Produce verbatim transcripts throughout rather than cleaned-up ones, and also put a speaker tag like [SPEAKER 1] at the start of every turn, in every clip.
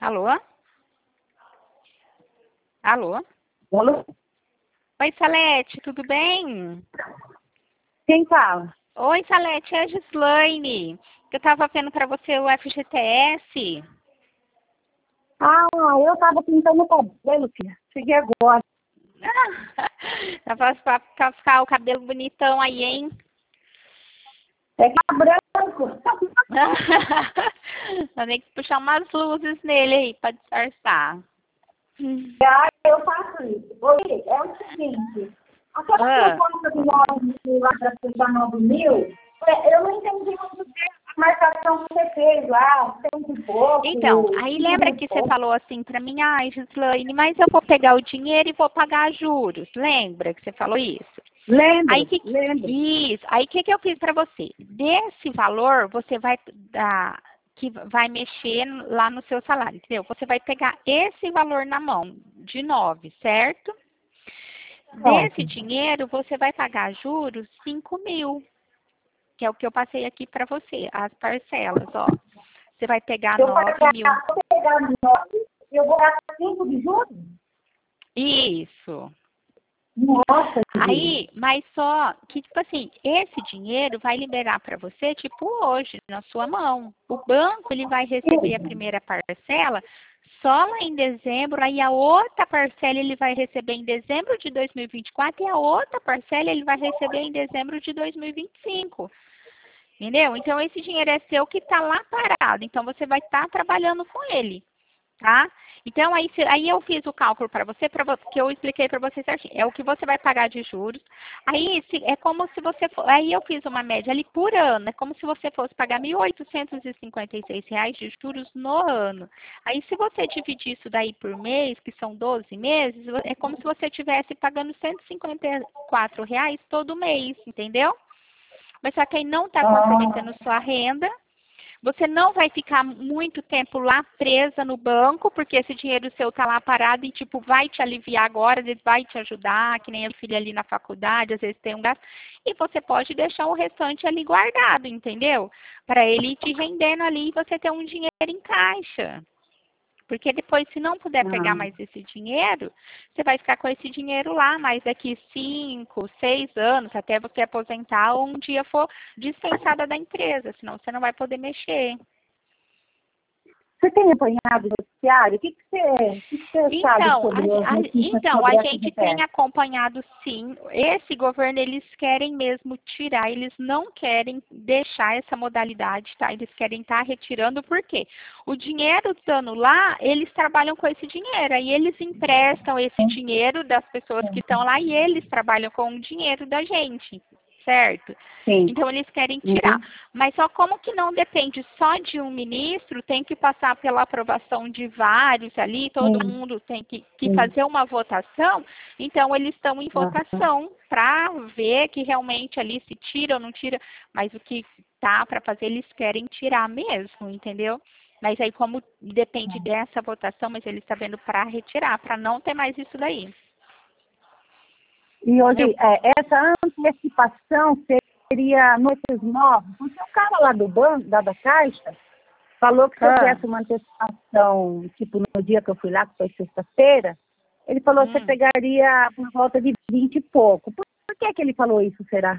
[SPEAKER 1] Alô? Alô?
[SPEAKER 2] Alô?
[SPEAKER 1] Oi, Salete, tudo bem?
[SPEAKER 2] Quem fala?
[SPEAKER 1] Oi, Salete, é a Gislaine. Eu estava vendo para você o F G T S.
[SPEAKER 2] Ah, eu tava pintando o cabelo, filha. Cheguei agora.
[SPEAKER 1] Tava para ficar o cabelo bonitão aí, hein?
[SPEAKER 2] É que tá branco.
[SPEAKER 1] Vai ter que puxar umas luzes nele aí para disfarçar.
[SPEAKER 2] Ah, eu faço isso. Oi, é o seguinte. Aquela
[SPEAKER 1] Ah.
[SPEAKER 2] proposta do nove mil lá para fechar nove mil, eu não entendi muito bem a marcação que você fez lá, cento e pouco.
[SPEAKER 1] Então, aí lembra que você falou assim para mim, ai, Gislaine, mas eu vou pegar o dinheiro e vou pagar juros. Lembra que você falou isso?
[SPEAKER 2] Lembro,
[SPEAKER 1] Aí que,
[SPEAKER 2] lembro.
[SPEAKER 1] Isso. Aí o que, que eu fiz para você? Desse valor, você vai dar, que vai mexer lá no seu salário, entendeu? Você vai pegar esse valor na mão, de nove, certo? Desse dinheiro, você vai pagar juros cinco mil, que é o que eu passei aqui para você, as parcelas, ó. Você vai pegar
[SPEAKER 2] Eu
[SPEAKER 1] nove
[SPEAKER 2] pagar,
[SPEAKER 1] mil.
[SPEAKER 2] eu pegar nove, eu vou dar cinco de juros?
[SPEAKER 1] Isso.
[SPEAKER 2] Nossa,
[SPEAKER 1] Aí, mas só que, tipo assim, esse dinheiro vai liberar para você, tipo, hoje, na sua mão. O banco, ele vai receber a primeira parcela só lá em dezembro, aí a outra parcela ele vai receber em dezembro de dois mil e vinte e quatro e a outra parcela ele vai receber em dezembro de dois mil e vinte e cinco. Entendeu? Então, esse dinheiro é seu que está lá parado. Então, você vai estar tá trabalhando com ele. Tá? Então, aí, aí eu fiz o cálculo para você, pra, que eu expliquei para você certinho. É o que você vai pagar de juros. Aí, se, é como se você... For, aí eu fiz uma média ali por ano. É como se você fosse pagar mil oitocentos e cinquenta e seis reais de juros no ano. Aí, se você dividir isso daí por mês, que são doze meses, é como se você estivesse pagando cento e cinquenta e quatro reais todo mês, entendeu? Mas só que aí não está comprometendo sua renda. Você não vai ficar muito tempo lá presa no banco, porque esse dinheiro seu tá lá parado e, tipo, vai te aliviar agora, ele vai te ajudar, que nem a filha ali na faculdade, às vezes tem um gasto. E você pode deixar o restante ali guardado, entendeu? Para ele te rendendo ali e você ter um dinheiro em caixa. Porque depois, se não puder pegar
[SPEAKER 2] Ah.
[SPEAKER 1] mais esse dinheiro, você vai ficar com esse dinheiro lá, mais daqui cinco, seis anos, até você aposentar ou um dia for dispensada da empresa, senão você não vai poder mexer.
[SPEAKER 2] Você tem acompanhado o noticiário? O que, que você, o que que você sabe
[SPEAKER 1] Então,
[SPEAKER 2] sobre
[SPEAKER 1] a,
[SPEAKER 2] as
[SPEAKER 1] a,
[SPEAKER 2] notícias
[SPEAKER 1] então,
[SPEAKER 2] sobre
[SPEAKER 1] a
[SPEAKER 2] essa
[SPEAKER 1] gente tem
[SPEAKER 2] F G T S?
[SPEAKER 1] acompanhado sim. Esse governo, eles querem mesmo tirar, eles não querem deixar essa modalidade, tá? Eles querem estar retirando, por quê? O dinheiro estando lá, eles trabalham com esse dinheiro, aí eles emprestam esse dinheiro das pessoas que estão lá e eles trabalham com o dinheiro da gente, certo?
[SPEAKER 2] Sim.
[SPEAKER 1] Então, eles querem tirar.
[SPEAKER 2] Uhum.
[SPEAKER 1] Mas só como que não depende só de um ministro, tem que passar pela aprovação de vários ali, todo
[SPEAKER 2] Sim.
[SPEAKER 1] mundo tem que, que
[SPEAKER 2] Sim.
[SPEAKER 1] fazer uma votação, então eles estão em
[SPEAKER 2] Uhum.
[SPEAKER 1] votação para ver que realmente ali se tira ou não tira, mas o que tá para fazer eles querem tirar mesmo, entendeu? Mas aí como depende dessa votação, mas eles estão vendo para retirar, para não ter mais isso daí.
[SPEAKER 2] E hoje,
[SPEAKER 1] Eu,
[SPEAKER 2] é, essa antecipação seria noites novas, porque o cara lá do banco, da, da Caixa, falou que se eu
[SPEAKER 1] ah,
[SPEAKER 2] tivesse uma antecipação, tipo no dia que eu fui lá, que foi sexta-feira, ele falou que você
[SPEAKER 1] hum.
[SPEAKER 2] pegaria por volta de vinte e pouco. Por, por que que ele falou isso, será?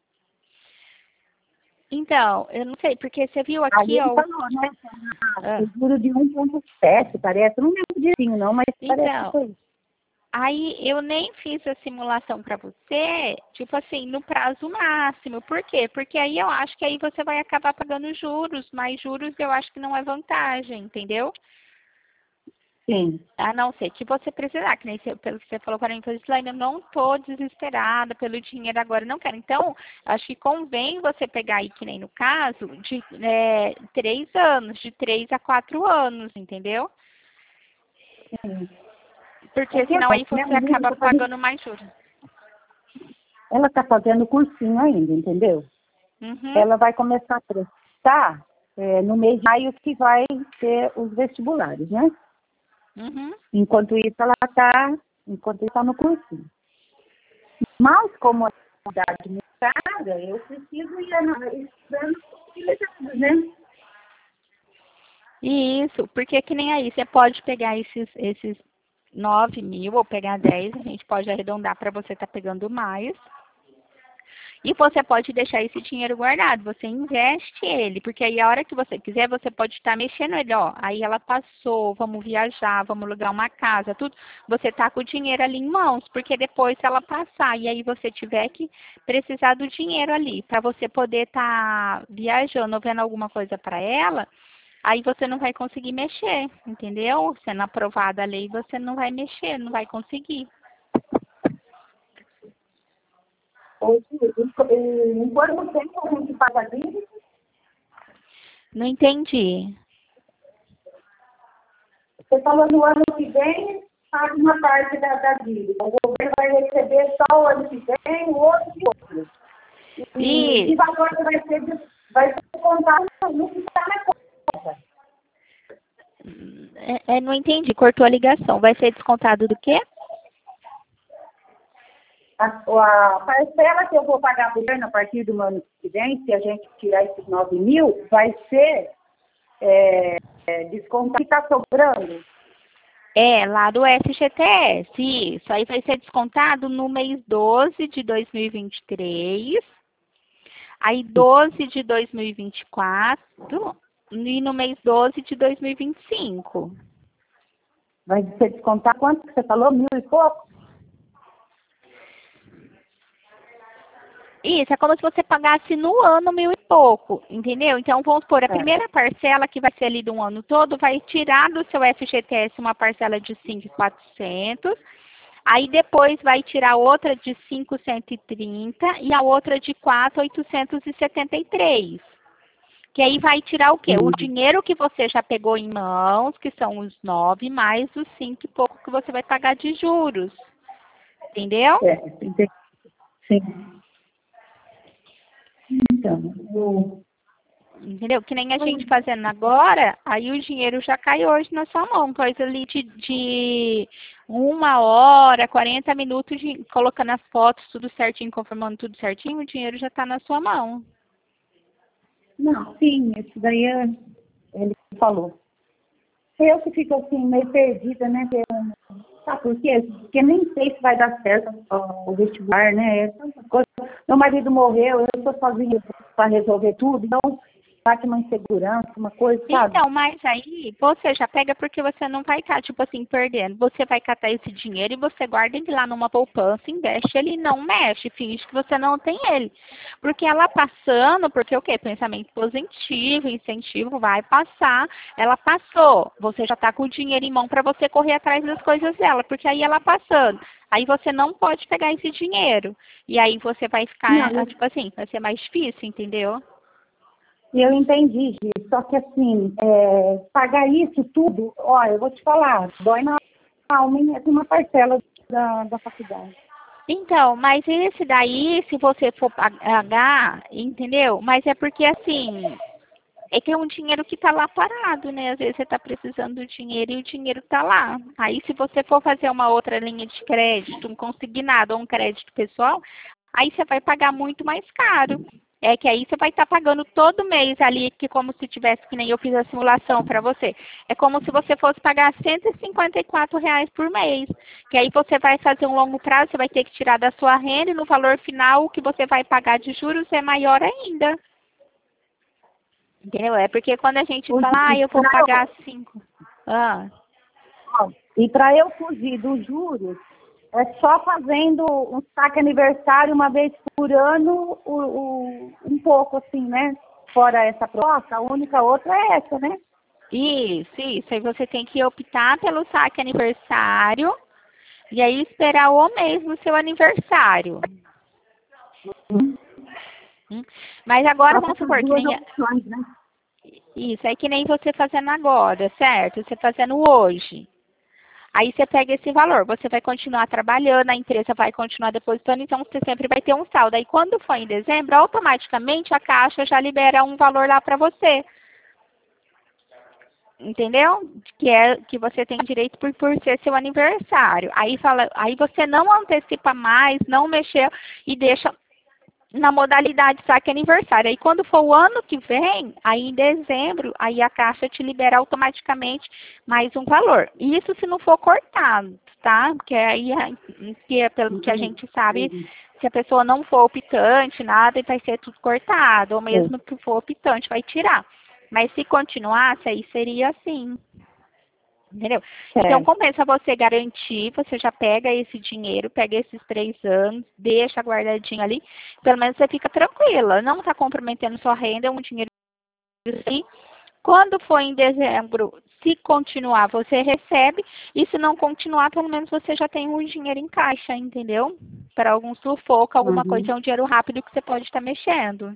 [SPEAKER 1] Então, eu não sei, porque você viu
[SPEAKER 2] Aí
[SPEAKER 1] aqui,
[SPEAKER 2] ele
[SPEAKER 1] ó, o-
[SPEAKER 2] falou, né?
[SPEAKER 1] ah,
[SPEAKER 2] O juro de um vírgula sete, parece. Eu não lembro direitinho, não, mas parece que
[SPEAKER 1] então,
[SPEAKER 2] foi isso.
[SPEAKER 1] aí eu nem fiz a simulação para você, tipo assim, no prazo máximo. Por quê? Porque aí eu acho que aí você vai acabar pagando juros, mas juros eu acho que não é vantagem, entendeu?
[SPEAKER 2] Sim.
[SPEAKER 1] A não ser que você precisar, que nem você, pelo que você falou para mim, eu falei, eu não estou desesperada pelo dinheiro agora, não quero. Então, acho que convém você pegar aí, que nem no caso, de é, três anos, de três a quatro anos, entendeu?
[SPEAKER 2] Sim.
[SPEAKER 1] Porque
[SPEAKER 2] Porque
[SPEAKER 1] senão
[SPEAKER 2] assim,
[SPEAKER 1] aí
[SPEAKER 2] minha
[SPEAKER 1] você
[SPEAKER 2] menina
[SPEAKER 1] acaba
[SPEAKER 2] tá fazendo,
[SPEAKER 1] pagando mais juros.
[SPEAKER 2] ela está fazendo cursinho ainda, entendeu?
[SPEAKER 1] Uhum,
[SPEAKER 2] Ela vai começar a prestar é, no mês de maio que vai ter os vestibulares, né?
[SPEAKER 1] uhum.
[SPEAKER 2] Enquanto isso, ela está enquanto isso, tá no cursinho. Mas, como a idade me paga, eu preciso ir na- estudando possibilidades, né?
[SPEAKER 1] Isso, porque que nem aí, você pode pegar esses, esses nove mil ou pegar dez, a gente pode arredondar para você estar pegando mais. E você pode deixar esse dinheiro guardado, você investe ele, porque aí a hora que você quiser, você pode estar mexendo ele, ó. Aí ela passou, vamos viajar, vamos alugar uma casa, tudo. Você tá com o dinheiro ali em mãos, porque depois ela passar e aí você tiver que precisar do dinheiro ali, para você poder estar viajando ou vendo alguma coisa para ela, aí você não vai conseguir mexer, entendeu? Sendo aprovada a lei, você não vai mexer, não vai conseguir.
[SPEAKER 2] Em quanto tempo a gente paga a dívida?
[SPEAKER 1] Não entendi.
[SPEAKER 2] Você falou no ano que vem, paga uma parte da, da dívida. O governo vai receber só o ano que vem, o outro e outro. E esse valor vai ser, vai ser contado no que está na conta.
[SPEAKER 1] É, é, não entendi, cortou a ligação. Vai ser descontado do quê?
[SPEAKER 2] A, a parcela que eu vou pagar para o governo a partir do ano que vem, se a gente tirar esses nove mil, vai ser é, é, descontado que está sobrando.
[SPEAKER 1] É, lá do F G T S, isso. Aí vai ser descontado no mês doze de dois mil e vinte e três, aí doze de dois mil e vinte e quatro e no mês doze de dois mil e vinte e cinco.
[SPEAKER 2] Vai ser descontado quanto que você falou? Mil e pouco?
[SPEAKER 1] Isso, é como se você pagasse no ano mil e pouco, entendeu? Então, vamos supor, a primeira parcela, que vai ser ali do ano todo, vai tirar do seu F G T S uma parcela de cinco mil e quatrocentos, aí depois vai tirar outra de cinco mil cento e trinta e a outra de quatro mil oitocentos e setenta e três. Que aí vai tirar o quê? O dinheiro que você já pegou em mãos, que são os nove, mais os cinco e pouco que você vai pagar de juros. Entendeu?
[SPEAKER 2] É, entendi. Sim. Então, eu...
[SPEAKER 1] Entendeu? Que nem a gente fazendo agora, aí o dinheiro já cai hoje na sua mão. Coisa ali de, de uma hora, quarenta minutos, de, colocando as fotos, tudo certinho, confirmando tudo certinho, o dinheiro já está na sua mão.
[SPEAKER 2] Não, sim, isso daí é, ele falou. Eu que fico assim, meio perdida, né? Sabe por quê? Porque nem sei se vai dar certo o vestibular, né? É tanta coisa. Meu marido morreu, eu estou sozinha para resolver tudo, então bate uma insegurança, uma coisa, sabe?
[SPEAKER 1] Então, mas aí você já pega porque você não vai estar, tipo assim, perdendo. Você vai catar esse dinheiro e você guarda ele lá numa poupança, investe ele, não mexe, finge que você não tem ele. Porque ela passando, porque o quê? Pensamento positivo, incentivo, vai passar. Ela passou, você já está com o dinheiro em mão para você correr atrás das coisas dela, porque aí ela passando. Aí você não pode pegar esse dinheiro. E aí você vai ficar,
[SPEAKER 2] Não,
[SPEAKER 1] tipo assim, vai ser mais difícil, entendeu?
[SPEAKER 2] eu entendi, Gi, só que assim, é, pagar isso tudo, olha, eu vou te falar, dói na alma, hein? É uma parcela da, da faculdade.
[SPEAKER 1] Então, mas esse daí, se você for pagar, entendeu? Mas é porque assim, é que é um dinheiro que está lá parado, né? Às vezes você está precisando do dinheiro e o dinheiro está lá. Aí se você for fazer uma outra linha de crédito, um consignado ou um crédito pessoal, aí você vai pagar muito mais caro. É que aí você vai estar pagando todo mês ali, que como se tivesse, que nem eu fiz a simulação para você. É como se você fosse pagar cento e cinquenta e quatro reais por mês. Que aí você vai fazer um longo prazo, você vai ter que tirar da sua renda e no valor final o que você vai pagar de juros é maior ainda. Entendeu? É porque quando a gente fala, ah, eu vou pagar cinco. Ah.
[SPEAKER 2] E para eu fugir dos juros, é só fazendo um saque aniversário uma vez por ano, o, o, um pouco assim, né? Fora essa proposta, a única outra é essa, né?
[SPEAKER 1] Isso, isso. Aí você tem que optar pelo saque aniversário e aí esperar o mês do seu aniversário.
[SPEAKER 2] Uhum.
[SPEAKER 1] Hum? Mas agora
[SPEAKER 2] Só
[SPEAKER 1] vamos
[SPEAKER 2] essas
[SPEAKER 1] supor que
[SPEAKER 2] duas
[SPEAKER 1] nem...
[SPEAKER 2] opções, né?
[SPEAKER 1] Isso, é que nem você fazendo agora, certo? Você fazendo hoje. Aí você pega esse valor, você vai continuar trabalhando, a empresa vai continuar depositando, então você sempre vai ter um saldo. Aí quando for em dezembro, automaticamente a Caixa já libera um valor lá para você. Entendeu? Que é que você tem direito por, por ser seu aniversário. Aí fala, aí você não antecipa mais, não mexeu e deixa na modalidade saque aniversário. Aí quando for o ano que vem, aí em dezembro, aí a Caixa te libera automaticamente mais um valor. Isso se não for cortado, tá? Porque aí, que é pelo que a gente sabe, se a pessoa não for optante, nada, vai ser tudo cortado. Ou mesmo que for optante, vai tirar. Mas se continuasse, aí seria assim. Entendeu?
[SPEAKER 2] É.
[SPEAKER 1] Então, compensa você garantir, você já pega esse dinheiro, pega esses três anos, deixa guardadinho ali, pelo menos você fica tranquila, não está comprometendo sua renda, é um dinheiro assim. Quando for em dezembro, se continuar, você recebe, e se não continuar, pelo menos você já tem o dinheiro em caixa, entendeu? Para algum sufoco, alguma
[SPEAKER 2] Uhum.
[SPEAKER 1] coisa, é um dinheiro rápido que você pode estar mexendo.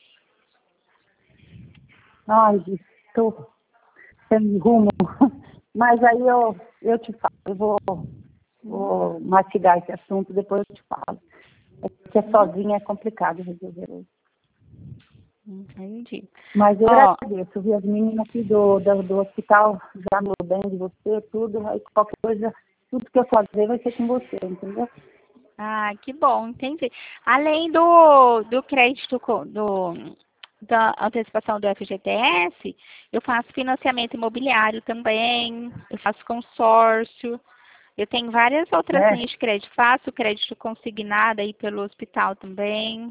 [SPEAKER 2] Ai, estou sem rumo. Mas aí eu, eu te falo, eu vou, vou mastigar esse assunto, depois eu te falo. É porque sozinha é complicado resolver isso.
[SPEAKER 1] Entendi.
[SPEAKER 2] Mas eu
[SPEAKER 1] Ó,
[SPEAKER 2] agradeço, vi as meninas aqui do, do, do hospital já me bem de você, tudo, aí qualquer coisa, tudo que eu fazer vai ser com você, entendeu?
[SPEAKER 1] ah, que bom, entendi. Além do, do crédito, co- do, da antecipação do F G T S, eu faço financiamento imobiliário também, eu faço consórcio, eu tenho várias outras
[SPEAKER 2] É.
[SPEAKER 1] linhas de crédito. Faço crédito consignado aí pelo hospital também.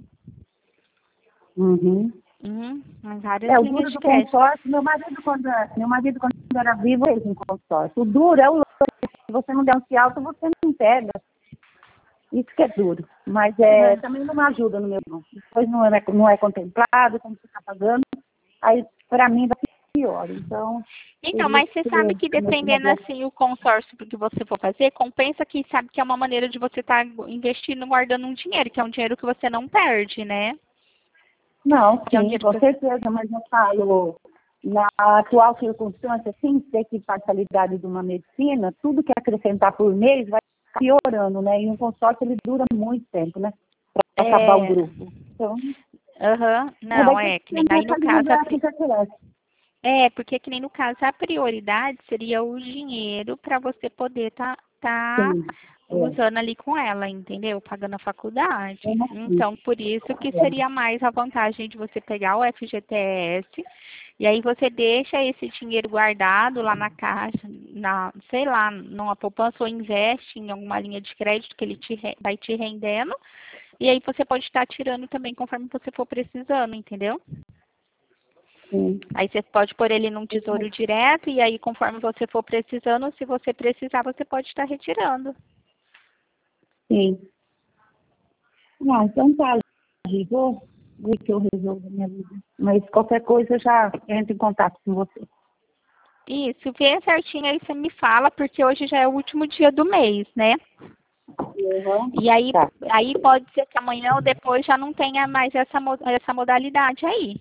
[SPEAKER 2] Uhum.
[SPEAKER 1] Uhum, várias
[SPEAKER 2] É, o
[SPEAKER 1] linhas
[SPEAKER 2] duro
[SPEAKER 1] de
[SPEAKER 2] do
[SPEAKER 1] crédito.
[SPEAKER 2] consórcio, meu marido quando, meu marido quando era vivo, fez um consórcio. O duro é o se você não der um se alto, você não pega. Isso que é duro. Mas é,
[SPEAKER 1] Uhum.
[SPEAKER 2] também não ajuda no meu banco. Depois não é, não é contemplado, como você está pagando, aí para mim vai ser pior. Então, por
[SPEAKER 1] Então,
[SPEAKER 2] isso
[SPEAKER 1] mas você
[SPEAKER 2] que
[SPEAKER 1] sabe que
[SPEAKER 2] nesse
[SPEAKER 1] dependendo
[SPEAKER 2] negócio.
[SPEAKER 1] assim o consórcio que você for fazer, compensa que sabe que é uma maneira de você estar investindo, guardando um dinheiro, que é um dinheiro que você não perde, né?
[SPEAKER 2] Não,
[SPEAKER 1] Que é um
[SPEAKER 2] sim,
[SPEAKER 1] dinheiro
[SPEAKER 2] com
[SPEAKER 1] que você...
[SPEAKER 2] certeza, mas eu falo, na atual circunstância, sem ter que parcialidade de uma medicina, tudo que acrescentar por mês vai piorando, né? E um consórcio ele dura muito tempo, né? Para acabar o
[SPEAKER 1] É,
[SPEAKER 2] grupo. Então,
[SPEAKER 1] aham,
[SPEAKER 2] é, vai
[SPEAKER 1] não,
[SPEAKER 2] ter
[SPEAKER 1] é,
[SPEAKER 2] que
[SPEAKER 1] que nem
[SPEAKER 2] tentar
[SPEAKER 1] aí no caso, a,
[SPEAKER 2] estabilizar
[SPEAKER 1] pri-
[SPEAKER 2] essa cresce.
[SPEAKER 1] é, porque que nem no caso a prioridade seria o dinheiro para você poder tá, tá
[SPEAKER 2] Sim, é.
[SPEAKER 1] usando ali com ela, entendeu? Pagando a faculdade.
[SPEAKER 2] É assim.
[SPEAKER 1] Então, por isso que
[SPEAKER 2] É.
[SPEAKER 1] seria mais a vantagem de você pegar o F G T S e aí você deixa esse dinheiro guardado lá na caixa, na, sei lá, numa poupança ou investe em alguma linha de crédito que ele te, re- vai te rendendo. E aí você pode estar tirando também conforme você for precisando, entendeu?
[SPEAKER 2] Sim.
[SPEAKER 1] Aí você pode pôr ele num tesouro direto e aí conforme você for precisando, se você precisar, você pode estar retirando.
[SPEAKER 2] Sim. Ah, então tá, Gi, vou ver que eu resolvo a minha vida. Mas qualquer coisa eu já entro em contato com você.
[SPEAKER 1] Isso, vê certinho aí, você me fala, porque hoje já é o último dia do mês, né?
[SPEAKER 2] Uhum.
[SPEAKER 1] E aí,
[SPEAKER 2] Tá.
[SPEAKER 1] aí pode ser que amanhã ou depois já não tenha mais essa, mo- essa modalidade aí.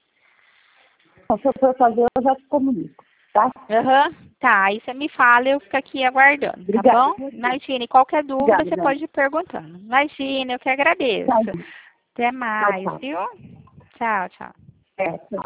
[SPEAKER 2] Então, se eu for fazer, eu já te comunico, tá?
[SPEAKER 1] Aham, tá, aí você me fala e eu fico aqui aguardando, tá
[SPEAKER 2] Obrigada.
[SPEAKER 1] bom? Imagine, qualquer dúvida
[SPEAKER 2] Obrigada,
[SPEAKER 1] você
[SPEAKER 2] Dani.
[SPEAKER 1] pode ir perguntando. Imagina, eu que
[SPEAKER 2] Tchau,
[SPEAKER 1] agradeço. Até
[SPEAKER 2] tchau,
[SPEAKER 1] mais,
[SPEAKER 2] tchau.
[SPEAKER 1] viu? Tchau, tchau.
[SPEAKER 2] É, tchau.